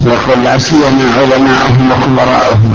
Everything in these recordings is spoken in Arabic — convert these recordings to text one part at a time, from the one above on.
يقول لا سيما علماءهم وكبراءهم،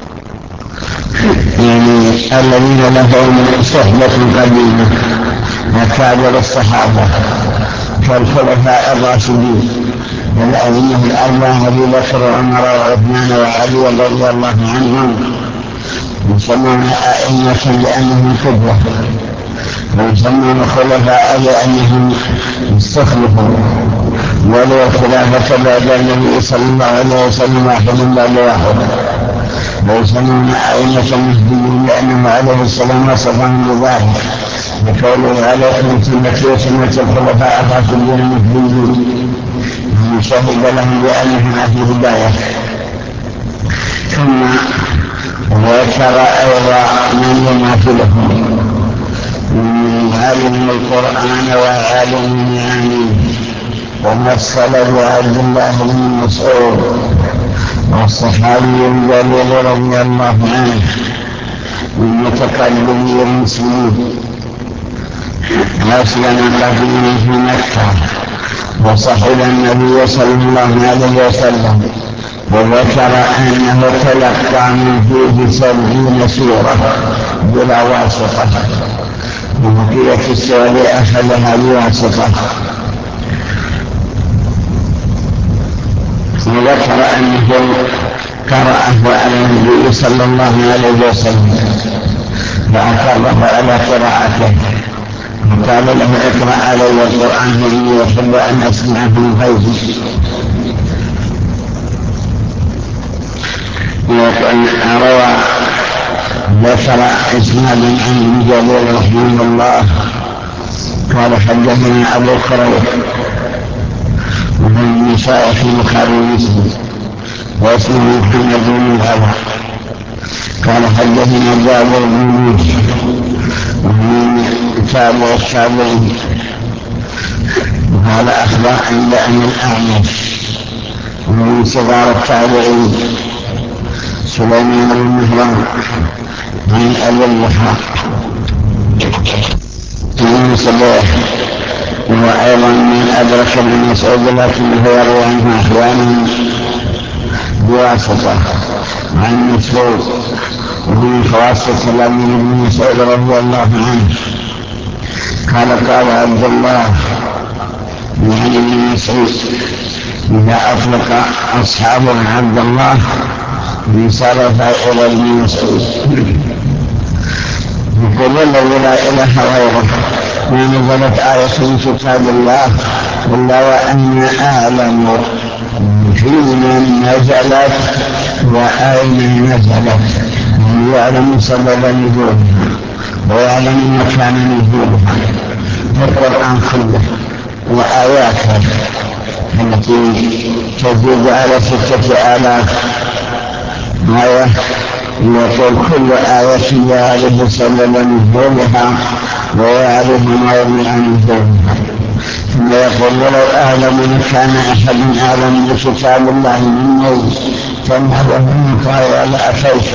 يعني الذين لهم صحبة قديمة أكابر الصحابة كالخلفاء الراشدين والأئمة الأربعة أبي بكر وعمر وعثمان وعلي رضي الله عنهم، يسمون أئمة لأنهم قدوة، ويسمون خلفاء لأنهم استخلفوا ولو الخلافة بعد النبي صلى الله عليه وسلم واحد بعد واحد، ويسمون أئمة المهديين لأنه عليه السلام وصفهم بذلك بقوله عليكم سنتي وسنة الخلفاء الراشدين المهديين، شهد لهم بأنهم أهل هداية. ثم ذكر أيضا من يماثلهم من عالم القرآن وعالم المعاني، ومثل بعبد الله بن مسعود والصحابي الجليل رضي الله عنه من متقدمي المسلمين، أسلم قديما في مكة وصحب النبي صلى الله عليه وسلم، وذكر أنه تلقى من فيه 70 سورة بلا واسطة، وبقية السور أخذها بواسطة. وذكر أنه قرأه على النبي صلى الله عليه وسلم فأقره على قراءته، وقال له اقرأ علي القرآن فإني أحب أن أسمعه من غيري. روى ذكر إسنادا عن ابن جرير رحمه الله قال حدثنا أبو كريب وهو من مشايخ البخاري ومسلم واسمه محمد بن العلاء قال حدثنا جابر بن يوسف ومن تابع الشعبي قال أخبرني بأن الأعمش ومن صغار التابعين سليمان بن مهران عن أبي الضحى عن صبيح، وهو أيضا من أدرك ابن مسعود لكنه يروي عنه أحيانا بواسطة عن مسعود، ومن خواص سليمان بن مسعود رضي الله عنه قال عبد الله يعني ابن مسعود إذا أطلق أصحاب عبد الله انصرف إلى ابن مسعود، يقول الذي لا إله غيره ما نزلت آية من كتاب الله إلا وأن أعلم فيمن نزلت وأين نزلت، يعلم سبب نزولها ويعلم مكان نزولها في القرآن كله وآياتها التي تزيد على 6000 آية، يقول كل آية يعرف سبب نزولها ويعرف موضع نزولها، ثم يقول ولو أعلم كان أحد أعلم بكتاب الله مني فانهضه من قال لأتيته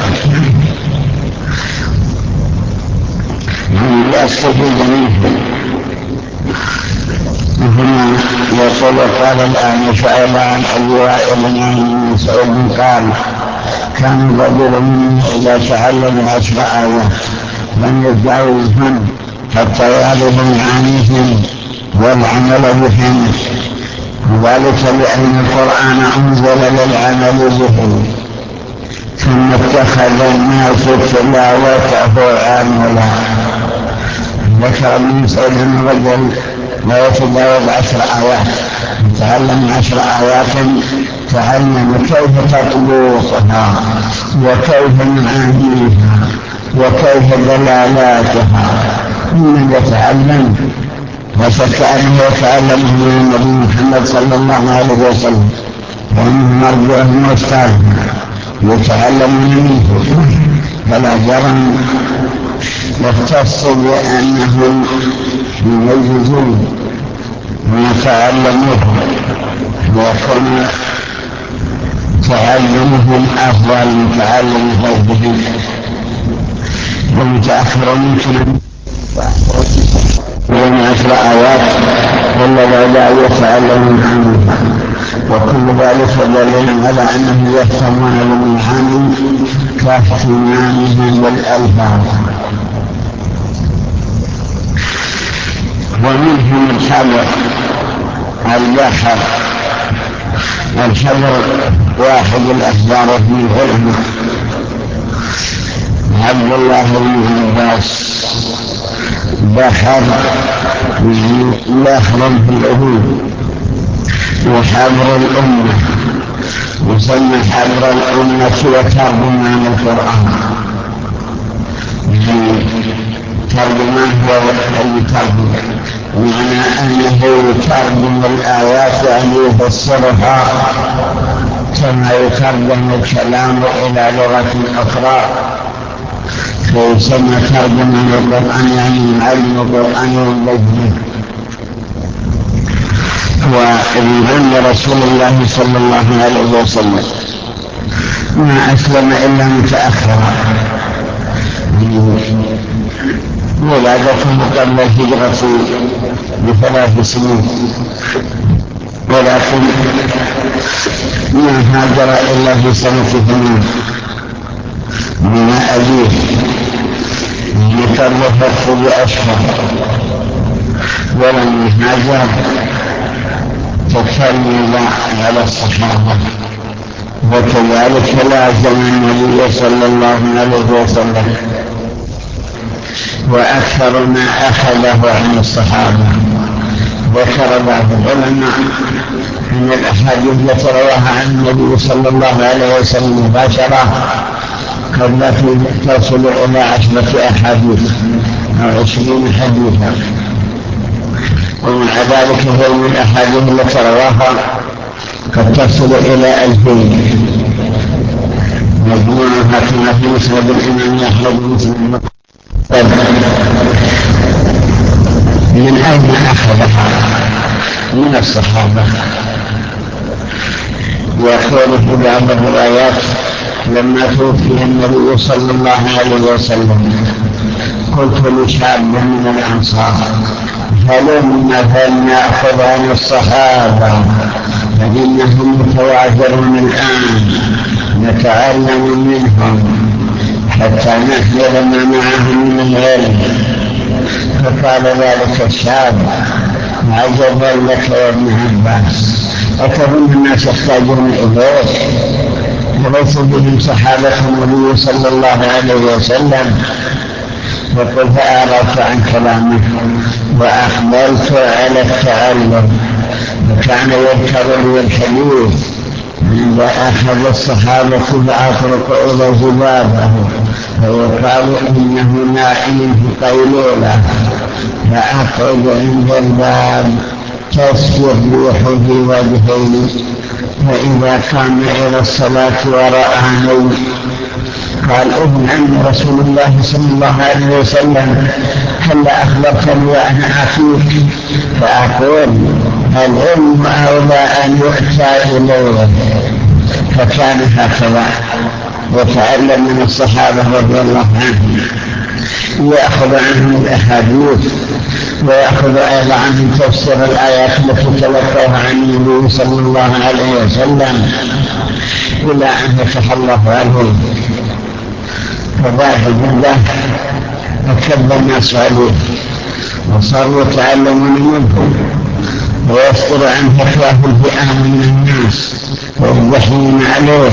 لأستفيد منه. هنا يقول قال الآن فأيضا عن أبي وائل بن مسعود قال كان الرجل مني إذا تعلم 10 آيات لم يتجاوزهن حتى يعرف معانيهن والعمل بهن، وذلك لأن القرآن أنزل للعمل به، ثم اتخذ الناس تلاوته عاملا. ذكر ابن مسعود أن الرجل لا يتجاوز 10 آيات، يتعلم 10 آيات تعلم كيف تطبيقها وكيف معانيها وكيف دلالاتها، من يتعلم وشك أنه يتعلمه من النبي محمد صلى الله عليه وسلم وأنه مرجعه واستاذه يتعلم منه، فلا جرم يختص بأنهم يميزون ويتعلموه ويكون تعلمهم أفضل من تعلم غيرهم. والمتأخر ممكن من 10 آيات ولا لا يتعلم عنها، وكل ذلك دليل على أنهم يهتمون بالمعاني كاهتمامهم بالألفاظ. ومنهم الحبر البحر. الحبر واحد الأحبار في العلم عبد الله بن عباس. بحر بحر في العلوم وحبر الأمة، يسمى حبر الأمة وترجمان القرآن. ترجمان هو أي ترجمة، معنى أنه يترجم الآيات وأن يفسرها كما يترجم الكلام إلى لغة أخرى، فيسمى ترجمان القرآن يعني علم القرآن والبيان. وإن رسول الله صلى الله عليه وسلم ما أسلم إلا متأخرا، ولادته قبل الهجرة ب3 سنين، ولكن ما هاجر إلا في سنة 8 من أبيه لتربته بأشهر، ولم هاجر تكلم على الصحابة، وكذلك لازم النبي صلى الله عليه وسلم. وأكثر ما أخذه عن الصحابة ذكر بعض العلماء أن الأحاديث التي رواها عن النبي صلى الله عليه وسلم مباشرة قد تصل إلى 10 أحاديث أو 20 حديثا، ومع ذلك من الأحاديث التي رواها قد تصل إلى 2000 مجموعها كما في مسند الإمام أحمد مسلم. من أين أخذها؟ من الصحابة. ويقول في بعض الروايات لما توفي النبي صلى الله عليه وسلم قلت لشاب من الأنصار هلمنا فلنأخذ عن الصحابة فإنهم متواترون الآن نتعلم منهم حتى نحمل ما معهم من العلم. فقال ذلك الشاب عجبا لك يا ابن عباس، أتظن الناس يحتاجون إليك؟ وليس بهم صحابة النبي صلى الله عليه وسلم. وقل فأعرضت عن كلامه وأقبلت على التعلم، وكان يذكر لي الحديث وأخذ الصحابة فأطرق إلى جبابه فيقال إنه نائم في قيلولة، فأقعد عند الباب تصفر الروح في وجهي، فإذا قام إلى الصلاة ورآني قال ابن عم رسول الله صلى الله عليه وسلم هلا أخبرتني وأنا أخيك؟ فأقول العلم أولى أن يؤتى إليه. فكان هكذا وتعلم من الصحابة رضي الله عنهم، يأخذ عنهم الأحاديث ويأخذ أيضا عنهم تفسير الآيات التي تلقوها عن النبي صلى الله عليه وسلم إلى أن فتح الله عليه فظاهر بالله وكب الناس عليه وصاروا يتعلمون منه ويصدر عن فتواه الفئام من الناس ويضحون عليه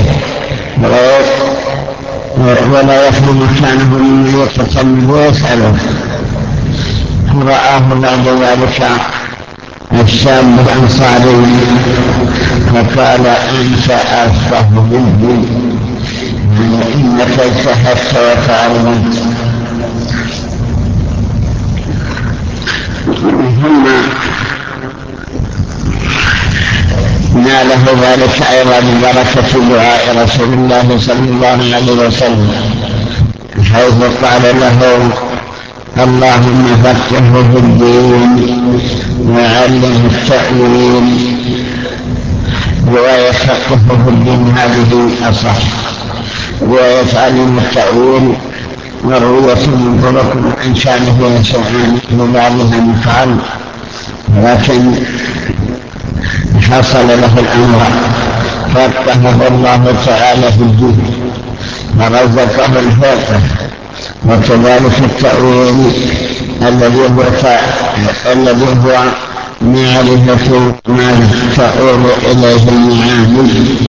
ولا يخلو مكانه من يتصل ويسأله. فرآه بعد ذلك الشاب الأنصاري فقال أنت أفقه مني، إنك اجتهدت وتعلمت. ثم ناله ذلك أيضا ببركة دعاء رسول الله صلى الله عليه وسلم، حيث قال له اللهم فقهه في الدين وعلمه التأويل. رواية فقهه في الدين هذه أصح، ويتعلم التأويل مروية من طرق عن شانه وشأن لبعضها مفعل، لكن حصل له الأمر، فقهه الله تعالى في الدين ورزقه الفقه. وكذلك التأويل الذي هو معرفة ما تؤول إليه المعاني